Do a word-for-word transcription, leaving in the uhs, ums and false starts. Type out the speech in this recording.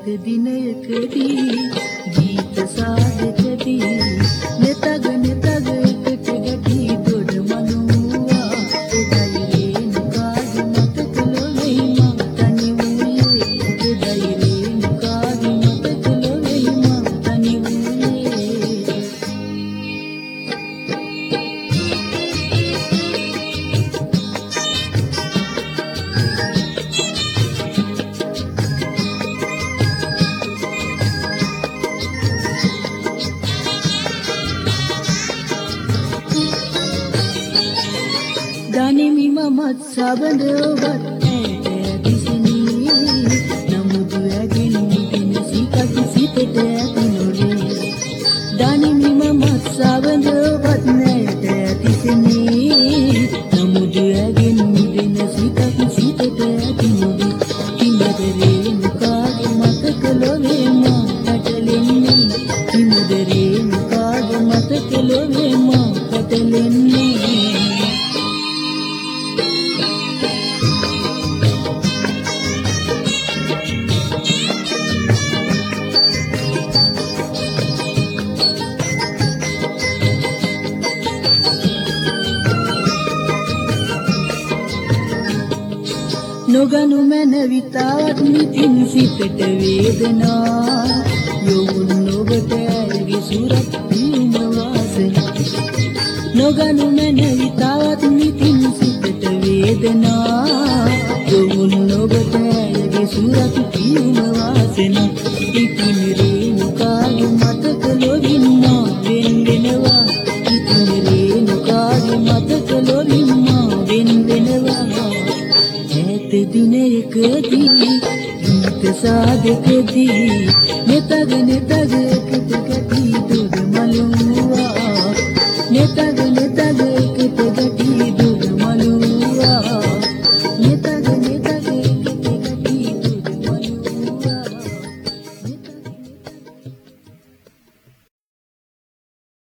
ඈත දිනයකදී ගීත සාදකදී නෙතග නෙතග එකට ගැටි දොඩ මනුවා එදයි රේණුකාගේ මතක ලොවේ මං තනි වූයේ එදයි රේණුකාගේ මතක ලොවේ මං තනි වූයේ Danimi mamat sabandovat ඈත දිසිනී නමුදු ඇගෙන මුදින සිතක් සිතට ඇතිනොලේ Danimi mamat sabandovat ඈත දිසිනී නමුදු ඇගෙන මුදින සිතක් සිතට ඇතිනොලේ කිමදරේ මුකාගේ මතක ලොවේ මා පැටලෙන්නේ කිමදරේ මුකාගේ මතක ලොවේ මා පැටලෙන්නේ නොගනු මැනවිතාවත් නිතින් සිතට වේදනා යොවුන් ඔබට ඇගේ සුරත් පියුම වාසනා නොගනු මැනවිතාවත් නිතින් සිතට වේදනා යොවුන් ඔබට ඇගේ සුරත් පියුම වාසනා ඉතින් රේණුකාගේ මතක ලොවින් මා වෙන් වෙනවා ඉතින් රේණුකාගේ මතක ලොවින් මා වෙන් වෙනවා ඈත දිනයකදී ගීත සාදකදී නෙතග නෙතග එකට ගැටි දොඩ මලුවා නෙතග නෙතග